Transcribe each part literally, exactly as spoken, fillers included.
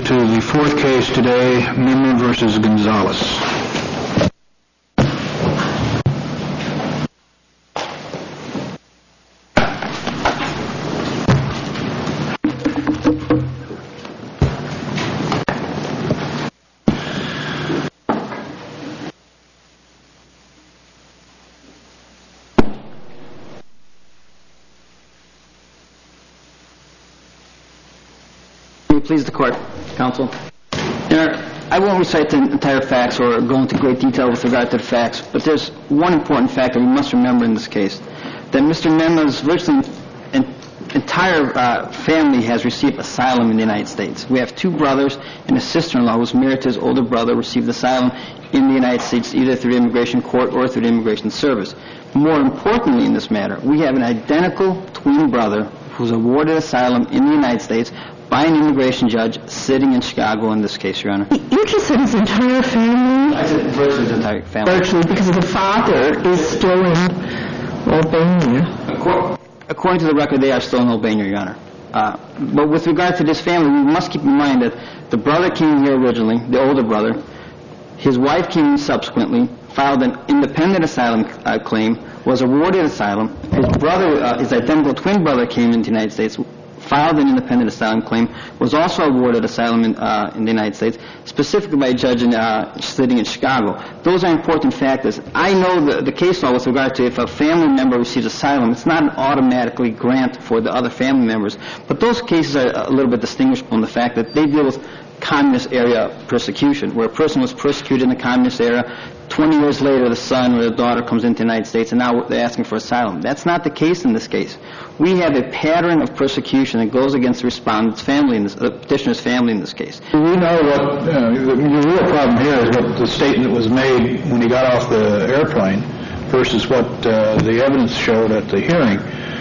move to the fourth case today, Mema versus Gonzalez. Please the court, counsel. I won't recite the entire facts or go into great detail with regard to the facts, but there's one important fact that we must remember in this case, that Mister Mema's virtually entire uh, family has received asylum in the United States. We have two brothers and a sister-in-law who's married to his older brother, received asylum in the United States either through the immigration court or through the immigration service. More importantly in this matter, we have an identical twin brother who's awarded asylum in the United States by an immigration judge sitting in Chicago in this case, Your Honor. You just said his entire family? I said virtually his entire family. Virtually, because the father is still in Albania. According, according to the record, they are still in Albania, Your Honor. Uh, but with regard to this family, we must keep in mind that the brother came here originally, the older brother. His wife came in subsequently, filed an independent asylum uh, claim, was awarded asylum. His brother, uh, his identical twin brother, came into the United States, filed an independent asylum claim, was also awarded asylum in, uh, in the United States, specifically by a judge in, uh, sitting in Chicago. Those are important factors. I know the, the case law with regard to if a family member receives asylum, it's not an automatically grant for the other family members. But those cases are a little bit distinguishable in the fact that they deal with communist area persecution, where a person was persecuted in the communist era. twenty years later, the son or the daughter comes into the United States, and now they're asking for asylum. That's not the case in this case. We have a pattern of persecution that goes against the respondent's family, in this, the petitioner's family in this case. We know what, uh, the, the real problem here is what the statement was made when he got off the airplane versus what uh, the evidence showed at the hearing.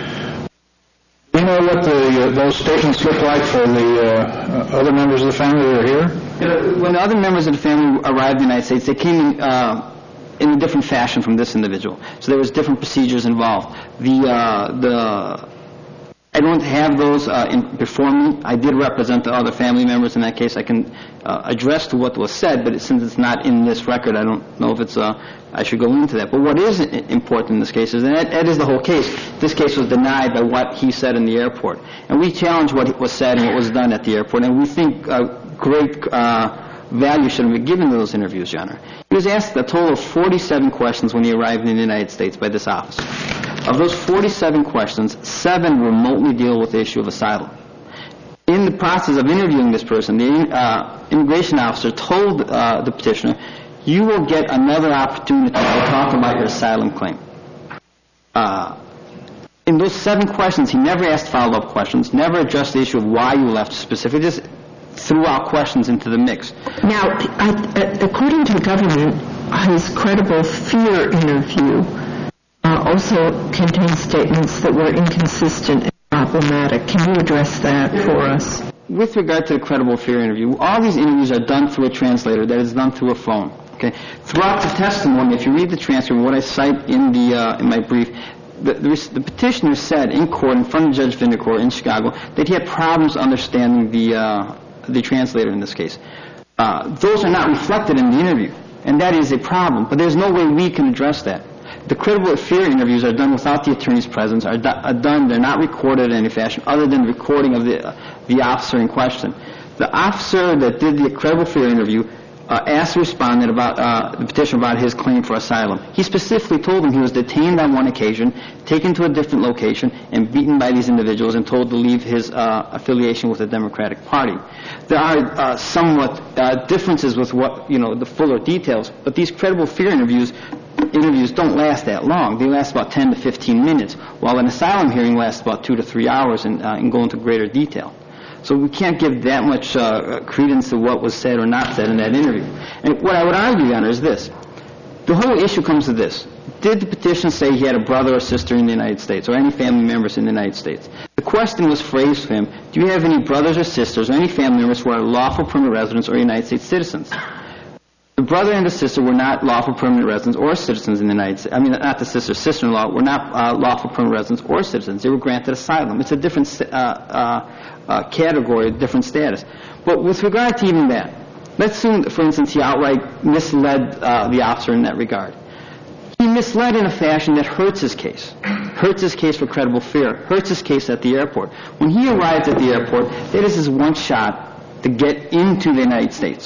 Do you know what the, uh, those statements look like for the uh, other members of the family that are here? You know, when the other members of the family arrived in the United States, they came in, uh, in a different fashion from this individual. So there was different procedures involved. The, uh, the, I don't have those uh, in, before me. I did represent the other family members in that case. I can uh, address to what was said, but it, since it's not in this record, I don't know if it's, uh, I should go into that. But what is important in this case is, and that, that is the whole case, this case was denied by what he said in the airport. And we challenge what was said and what was done at the airport, and we think uh, great uh, value should have been given to those interviews, Your Honor. He was asked a total of forty-seven questions when he arrived in the United States by this officer. Of those forty-seven questions, seven remotely deal with the issue of asylum. In the process of interviewing this person, the uh, immigration officer told uh, the petitioner, you will get another opportunity to talk about your asylum claim. Uh, in those seven questions, he never asked follow-up questions, never addressed the issue of why you left specifically, just threw out questions into the mix. Now, I, I, according to the government, his credible fear interview uh, also contains statements that were inconsistent and problematic. Can you address that for us? With regard to the credible fear interview, all these interviews are done through a translator that is done through a phone. Okay. Throughout the testimony, if you read the transcript, what I cite in the uh, in my brief, the, the, the petitioner said in court in front of Judge Vindicourt in Chicago that he had problems understanding the uh, the translator in this case. Uh, those are not reflected in the interview, and that is a problem. But there's no way we can address that. The credible fear interviews are done without the attorney's presence, are, do, are done, they're not recorded in any fashion other than recording of the, uh, the officer in question. The officer that did the credible fear interview uh, asked the respondent about, uh, the petitioner about his claim for asylum. He specifically told him he was detained on one occasion, taken to a different location, and beaten by these individuals and told to leave his uh, affiliation with the Democratic Party. There are uh, somewhat uh, differences with what, you know, the fuller details, but these credible fear interviews interviews don't last that long. They last about ten to fifteen minutes, while an asylum hearing lasts about two to three hours and, uh, and go into greater detail. So we can't give that much uh, credence to what was said or not said in that interview. And what I would argue, Your Honor, is this. The whole issue comes to this. Did the petitioner say he had a brother or sister in the United States, or any family members in the United States? The question was phrased for him, do you have any brothers or sisters or any family members who are lawful permanent residents or United States citizens? The brother and the sister were not lawful permanent residents or citizens in the United States. I mean, not the sister, sister-in-law were not uh, lawful permanent residents or citizens. They were granted asylum. It's a different uh, uh, uh, category, different status. But with regard to even that, let's assume, for instance, he outright misled uh, the officer in that regard. He misled in a fashion that hurts his case, hurts his case for credible fear, hurts his case at the airport. When he arrives at the airport, that is his one shot to get into the United States.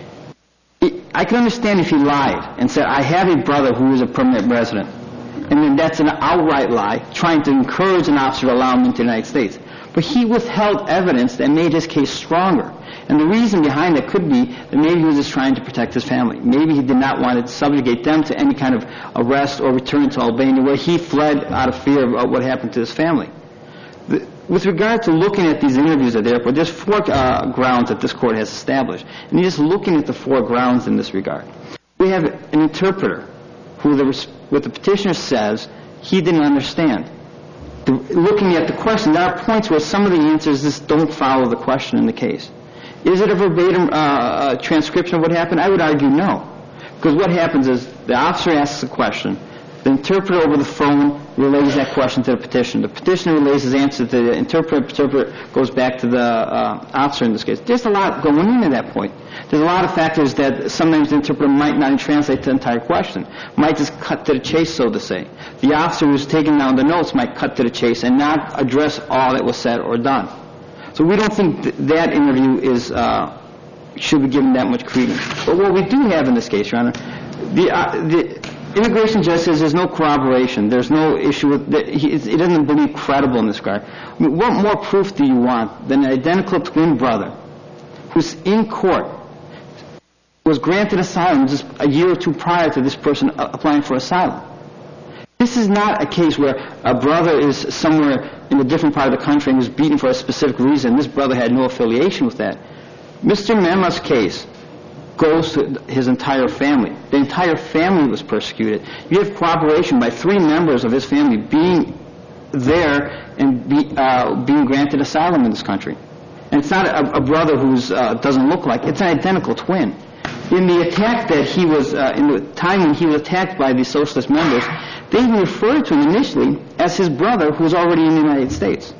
I can understand if he lied and said, I have a brother who is a permanent resident, and then that's an outright lie, trying to encourage an officer to allow him into the United States. But he withheld evidence that made his case stronger. And the reason behind it could be that maybe he was just trying to protect his family. Maybe he did not want to subjugate them to any kind of arrest or return to Albania, where he fled out of fear of what happened to his family. The, with regard to looking at these interviews at the airport, there's four uh, grounds that this court has established. And just looking at the four grounds in this regard. We have an interpreter who, the, what the petitioner says, he didn't understand. The, looking at the question, there are points where some of the answers just don't follow the question in the case. Is it a verbatim uh, uh, transcription of what happened? I would argue no. Because what happens is the officer asks a question. The interpreter over the phone relays that question to the petitioner. The petitioner relays his answer to the interpreter. The interpreter goes back to the uh, officer in this case. There's a lot going into that point. There's a lot of factors that sometimes the interpreter might not translate the entire question, might just cut to the chase, so to say. The officer who's taking down the notes might cut to the chase and not address all that was said or done. So we don't think th- that interview is uh, should be given that much credence. But what we do have in this case, Your Honor, the, uh, the immigration judge says there's no corroboration. There's no issue with the, he, he doesn't believe credible in this regard. I mean, what more proof do you want than an identical twin brother who's in court, was granted asylum just a year or two prior to this person uh, applying for asylum? This is not a case where a brother is somewhere in a different part of the country and was beaten for a specific reason. This brother had no affiliation with that. Mister Mema's case goes to his entire family. The entire family was persecuted. You have corroboration by three members of his family being there and be, uh, being granted asylum in this country. And it's not a, a brother who uh, doesn't look like, it's an identical twin. In the attack that he was, uh, in the time when he was attacked by the socialist members, they referred to him initially as his brother who was already in the United States.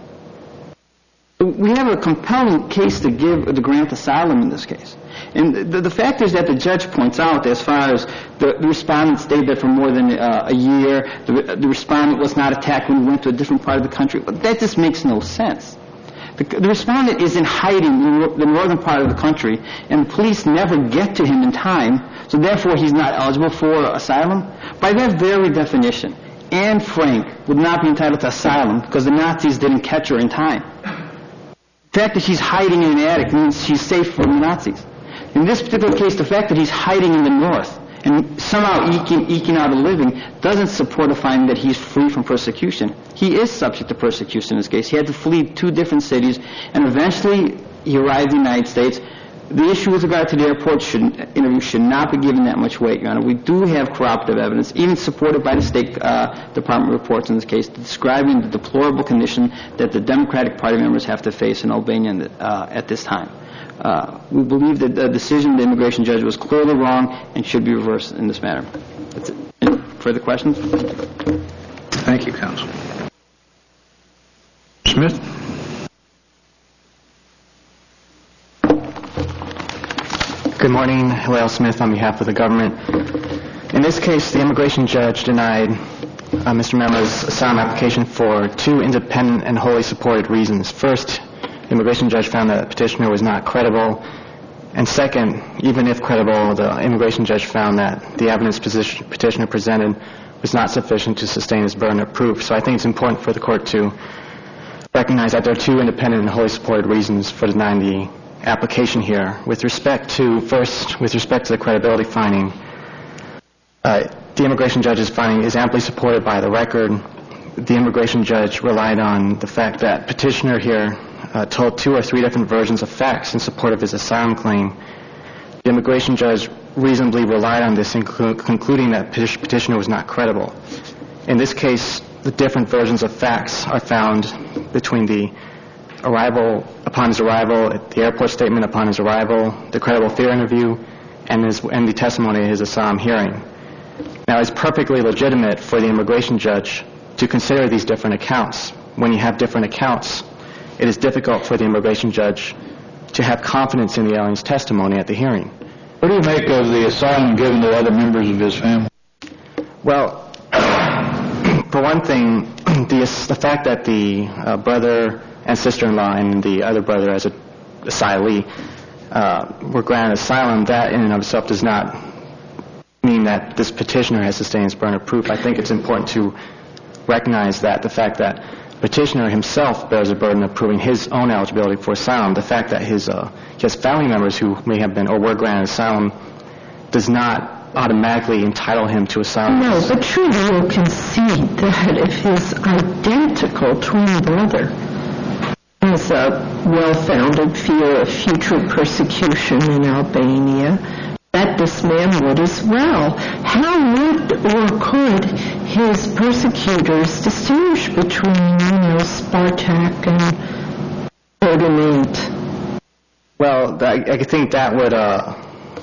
We have a compelling case to give the grant asylum in this case. And the, the factors that the judge points out as far as the, the respondent stayed there for more than uh, a year, the, the respondent was not attacked when he went to a different part of the country, that just makes no sense. The, the respondent is in hiding in the northern part of the country, and the police never get to him in time, so therefore he's not eligible for asylum. By that very definition, Anne Frank would not be entitled to asylum because the Nazis didn't catch her in time. The fact that she's hiding in an attic means she's safe from the Nazis. In this particular case, the fact that he's hiding in the north and somehow eking, eking out a living doesn't support a finding that he's free from persecution. He is subject to persecution in this case. He had to flee two different cities, and eventually he arrived in the United States. The issue with regard to the airport should, interview should not be given that much weight, Your Honor. We do have corroborative evidence, even supported by the State uh, Department reports in this case, describing the deplorable condition that the Democratic Party members have to face in Albania uh, at this time. Uh, we believe that the decision of the immigration judge was clearly wrong and should be reversed in this matter. That's it. Any further questions? Thank you, counsel. Smith? Good morning. Hillel Smith on behalf of the government. In this case, the immigration judge denied uh, Mister Mema's asylum application for two independent and wholly supported reasons. First, the immigration judge found that the petitioner was not credible. And second, even if credible, the immigration judge found that the evidence position, petitioner presented was not sufficient to sustain his burden of proof. So I think it's important for the court to recognize that there are two independent and wholly supported reasons for denying the application here. With respect to, first, with respect to the credibility finding, uh, the immigration judge's finding is amply supported by the record. The immigration judge relied on the fact that petitioner here uh, told two or three different versions of facts in support of his asylum claim. The immigration judge reasonably relied on this in clu- concluding that peti- petitioner was not credible. In this case, the different versions of facts are found between the arrival, upon his arrival, the airport statement upon his arrival, the credible fear interview, and, his, and the testimony at his asylum hearing. Now, it's perfectly legitimate for the immigration judge to consider these different accounts. When you have different accounts, it is difficult for the immigration judge to have confidence in the alien's testimony at the hearing. What do you make of the asylum given to other members of his family? Well, for one thing, the, the fact that the uh, brother and sister-in-law and the other brother as an asylee uh, were granted asylum, that in and of itself does not mean that this petitioner has sustained his burden of proof. I think it's important to recognize that the fact that petitioner himself bears a burden of proving his own eligibility for asylum, the fact that his, uh, he has family members who may have been or were granted asylum does not automatically entitle him to asylum. No, but surely you'll concede that if his identical twin brother has a well-founded fear of future persecution in Albania, that this man would as well. How would or could his persecutors distinguish between, you know, Spartak and Ferdinand? Well, I, I think that would, uh,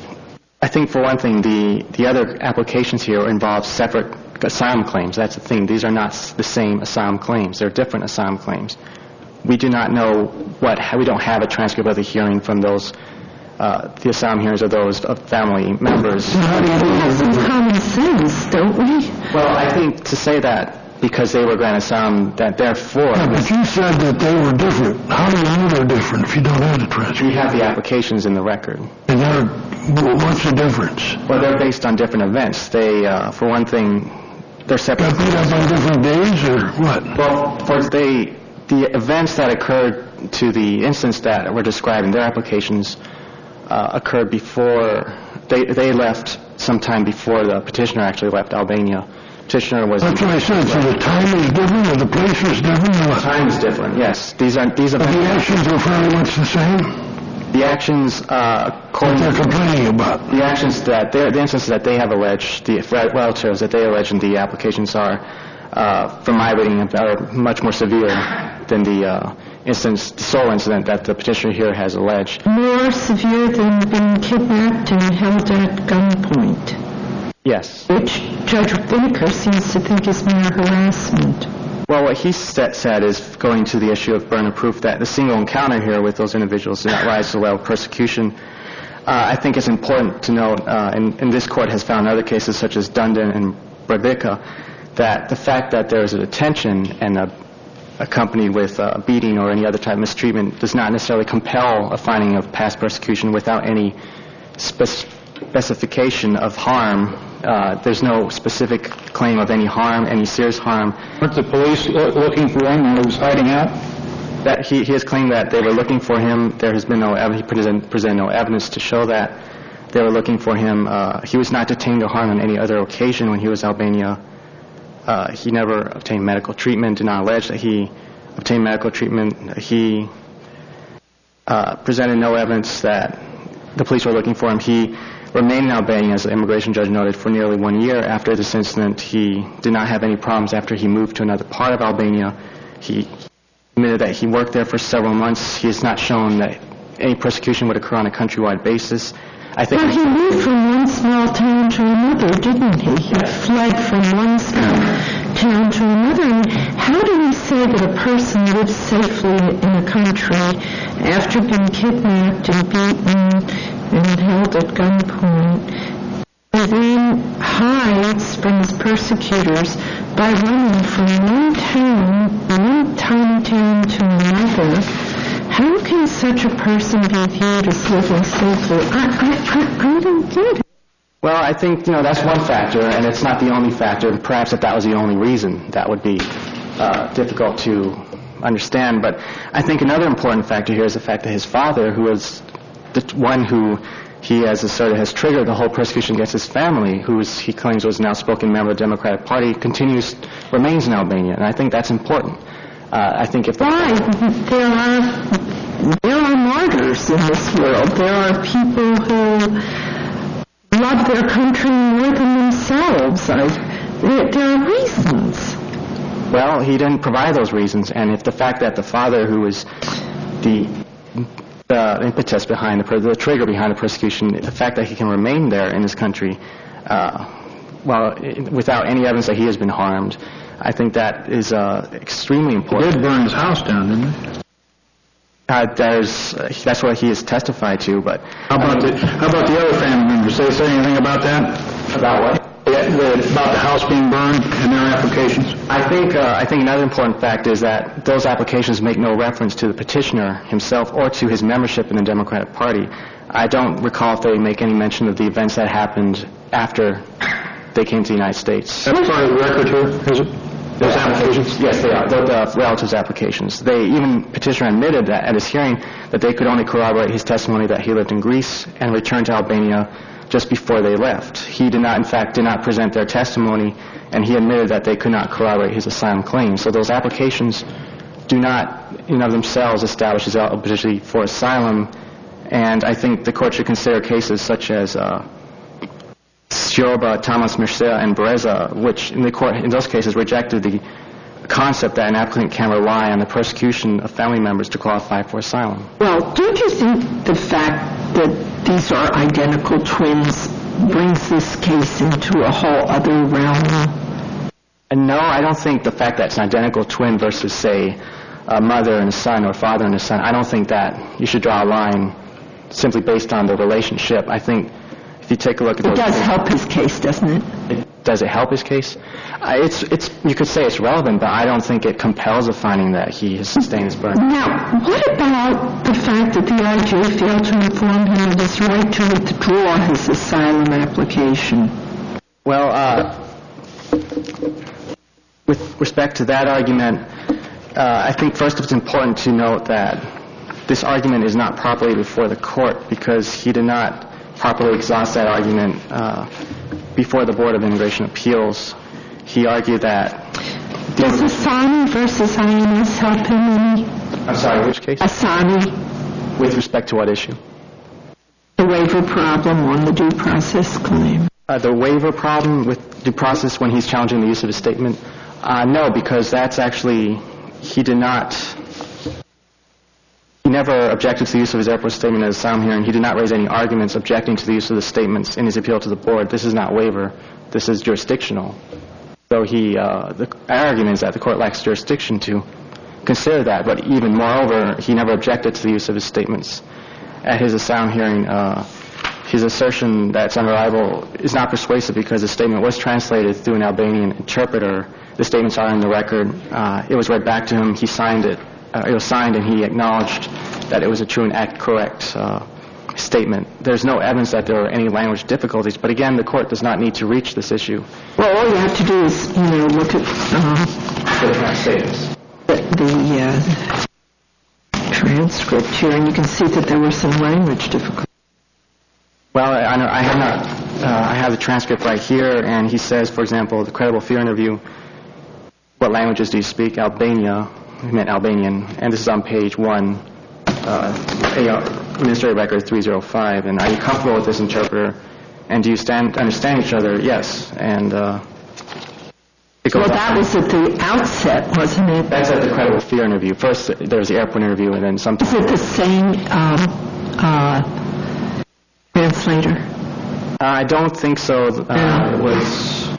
I think for one thing, the, the other applications here involve separate asylum claims. That's the thing. These are not the same asylum claims. They're different asylum claims. We do not know what, we don't have a transcript of the hearing from those Uh, the asylum hearings of those of family members. We have some common sense, don't we? Well, I think to say that because they were granted asylum, that therefore... Yeah, but you said that they were different. How do you know they're different if you don't have the transcript? We have the applications in the record. And they're, what's the difference? Well, they're based on different events. They, uh, for one thing, they're separate. They're beat up on different days or what? Well, for they, the events that occurred to the instance that were described in their applications Uh, occurred before, they they left sometime before the petitioner actually left Albania. Petitioner was... That's what I said, so the time is different or the place was different? Or what? Time is different, yes. These are these But events... the actions were fairly much the same? The actions, uh, What according they're to... complaining about? The actions that, they're- the instances that they have alleged, the relatives that they allege in the applications are, uh, from my reading, are much more severe than the uh, instance, the sole incident that the petitioner here has alleged. More severe than being kidnapped and held at gunpoint, Yes. which Judge Whitaker seems to think is mere harassment. Well, what he sa- said is going to the issue of burden of proof that the single encounter here with those individuals did not rise to the level of persecution. Uh, I think it's important to note, uh, and, and this court has found in other cases such as Dundon and Breivika, that the fact that there is a detention and a accompanied with uh, beating or any other type of mistreatment does not necessarily compel a finding of past persecution without any spec- specification of harm. Uh, there's no specific claim of any harm, any serious harm. Weren't the police lo- looking for him when he was hiding out? That he, he has claimed that they were looking for him. There has been no evidence. He present, presented no evidence to show that they were looking for him. Uh, he was not detained or harmed on any other occasion when he was in Albania. Uh, he never obtained medical treatment, did not allege that he obtained medical treatment. He uh, presented no evidence that the police were looking for him. He remained in Albania, as the immigration judge noted, for nearly one year after this incident. He did not have any problems after he moved to another part of Albania. He admitted that he worked there for several months. He has not shown that any persecution would occur on a countrywide basis. I think But he moved from one small town to another, didn't he? He fled from one small town to another. And how do we say that a person lives safely in a country after being kidnapped and beaten and held at gunpoint, and then hides from his persecutors by running from one town, one tiny town to another? How can such a person be viewed as living safely? I, I, I, I don't get it. Well, I think, you know, that's one factor, and it's not the only factor. Perhaps if that was the only reason, that would be uh, difficult to understand. But I think another important factor here is the fact that his father, who was the one who he has asserted has triggered the whole persecution against his family, who is, he claims was an outspoken member of the Democratic Party, continues, remains in Albania. And I think that's important. Uh, I think if... The Why? There are, there are martyrs in this world. There are people who love their country more than themselves. I, there, there are reasons. Well, he didn't provide those reasons, and if the fact that the father, who is the the impetus behind the, per- the trigger behind the persecution, the fact that he can remain there in this country, uh, well, i- without any evidence that he has been harmed, I think that is uh, extremely He important. did burn his house down, didn't he? Uh, there's, uh, that's what he has testified to, but How about the, how about the other family members? They say anything about that? about what? Yeah, the- About the house being burned and their applications? I think uh, I think another important fact is that those applications make no reference to the petitioner himself or to his membership in the Democratic Party. I don't recall if they make any mention of the events that happened after they came to the United States. That's part of the record here, is it? Those applications? Yes, they are. They're the relatives' applications. They even petitioner admitted that at his hearing that they could only corroborate his testimony that he lived in Greece and returned to Albania just before they left. He did not, in fact, did not present their testimony, and he admitted that they could not corroborate his asylum claim. So those applications do not, in and of themselves, establish his eligibility for asylum, and I think the court should consider cases such as uh, Sioba, Thomas Mircea, and Bereza, which in the court, in those cases, rejected the concept that an applicant can rely on the persecution of family members to qualify for asylum. Well, don't you think the fact that these are identical twins brings this case into a whole other realm? And no, I don't think the fact that it's an identical twin versus, say, a mother and a son or a father and a son, I don't think that you should draw a line simply based on the relationship. I think if you take a look at It those does things- help his case, doesn't it? It- Does it help his case? Uh, It's, it's, you could say it's relevant, but I don't think it compels a finding that he has sustained his burden. Now, what about the fact that the I J failed to inform him of his right to withdraw his asylum application? Well, uh, with respect to that argument, uh, I think first it's important to note that this argument is not properly before the court because he did not properly exhaust that argument uh, before the Board of Immigration Appeals. He argued that... Does Asani versus I N S help him any? I'm sorry, which case? Asani, With respect to what issue? the waiver problem on the due process claim. Uh, the waiver problem with due process when he's challenging the use of his statement? Uh, no, because that's actually... He did not... He never objected to the use of his airport statement at asylum hearing. He did not raise any arguments objecting to the use of the statements in his appeal to the board. This is not waiver. This is jurisdictional. So he, uh, the our argument is that the court lacks jurisdiction to consider that. But even moreover, he never objected to the use of his statements at his asylum hearing. Uh, his assertion that it's unreliable is not persuasive because the statement was translated through an Albanian interpreter. The statements are in the record. Uh, it was read back to him. He signed it. Uh, it was signed, and he acknowledged that it was a true and act correct uh, statement. There's no evidence that there were any language difficulties, but again, the court does not need to reach this issue. Well, all you have to do is, you know, look at uh, Statements. the, the uh, transcript here, and you can see that there were some language difficulties. Well, I, know, I have not. Uh, I have the transcript right here, and he says, for example, the credible fear interview. What languages do you speak? Albania. He meant Albanian, and this is on page one, uh, A R, Administrative Record three oh five. And are you comfortable with this interpreter? And do you stand understand each other? Yes. And uh, it goes Well, on. that was at the outset, wasn't it? That's at the credible fear interview. First, there's the airport interview, and then Is sometimes. it the same um, uh, translator? Uh, I don't think so. Uh, it was.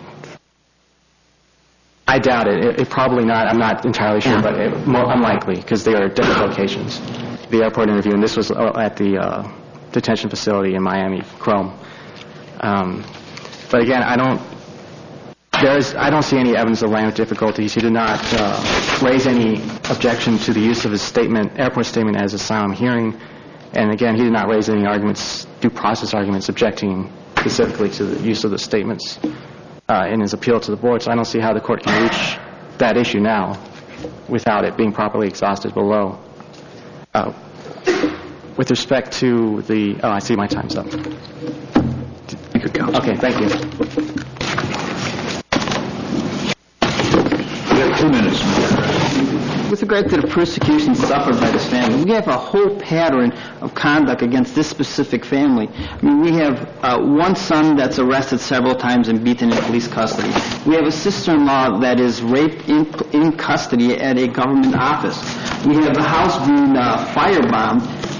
I doubt it. it. It probably not. I'm not entirely sure, Yeah. but it, more unlikely because they are different locations. The airport interview, and this was uh, at the uh, detention facility in Miami, Chrome. Um, but again, I don't. There's. I don't see any evidence of language difficulties. He did not uh, raise any objection to the use of his statement, airport statement, as asylum hearing. And again, he did not raise any arguments, due process arguments, objecting specifically to the use of the statements uh, in his appeal to the board. So I don't see how the court can reach that issue now without it being properly exhausted below. Uh, with respect to the... Oh, I see my time's up. Thank you, counsel. Okay, thank you. You have two minutes. With regard to the persecution suffered by this family, we have a whole pattern of conduct against this specific family. I mean, we have uh, one son that's arrested several times and beaten in police custody. We have a sister-in-law that is raped in, in custody at a government office. We have a house being uh, firebombed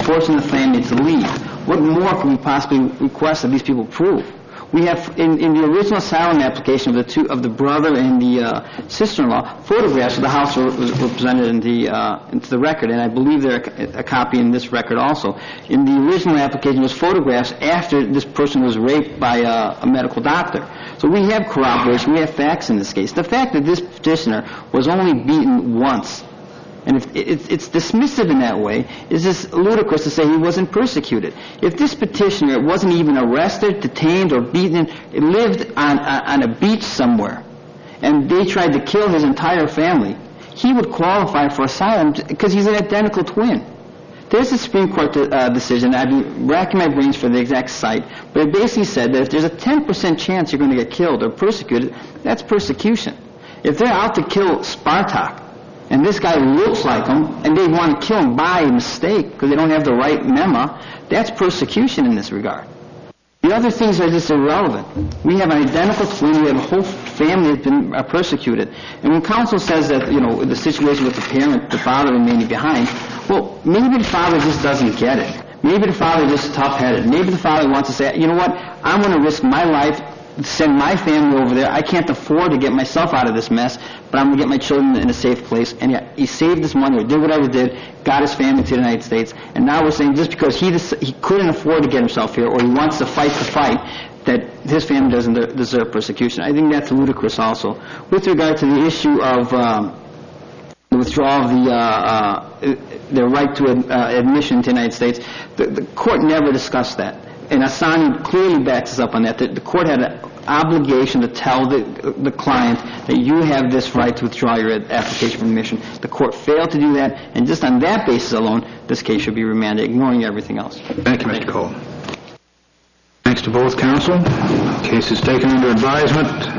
forcing the family to leave. What more can we possibly request that these people prove? We have, in, in the original asylum application of the two, of the brother and the uh, sister-in-law, photographs of the house were, was, were presented in the, uh, into the record, and I believe they're a, a copy in this record also. In the original application was photographs after this person was raped by a, a medical doctor. So we have corroboration, we have facts in this case. The fact that this petitioner was only beaten once, and if it, it's dismissive in that way, is just ludicrous to say he wasn't persecuted. If this petitioner wasn't even arrested, detained, or beaten, it lived on, on a beach somewhere, and they tried to kill his entire family, he would qualify for asylum because he's an identical twin. There's a Supreme Court uh, decision, I've been racking my brains for the exact site, but it basically said that if there's a ten percent chance you're going to get killed or persecuted, that's persecution. If they're out to kill Spartak, and this guy looks like him, and they want to kill him by mistake because they don't have the right memo, that's persecution in this regard. The other things are just irrelevant. We have an identical twin, we have a whole family that's been uh, persecuted. And when counsel says that, you know, the situation with the parent, the father remaining behind, well, maybe the father just doesn't get it. Maybe the father is just tough-headed. Maybe the father wants to say, you know what, I'm going to risk my life, send my family over there. I can't afford to get myself out of this mess, but I'm going to get my children in a safe place. And yet he saved this money or did whatever he did, got his family to the United States, and now we're saying just because he des- he couldn't afford to get himself here or he wants to fight the fight, that his family doesn't de- deserve persecution. I think that's ludicrous also. With regard to the issue of um, the withdrawal of the, uh, uh, the right to ad- uh, admission to the United States, the, the court never discussed that. And Asani clearly backs us up on that. The, the court had an obligation to tell the, the client that you have this right to withdraw your application for admission. The court failed to do that, and just on that basis alone, this case should be remanded, ignoring everything else. Thank you, Mister Cole. Thanks to both counsel. Case is taken under advisement.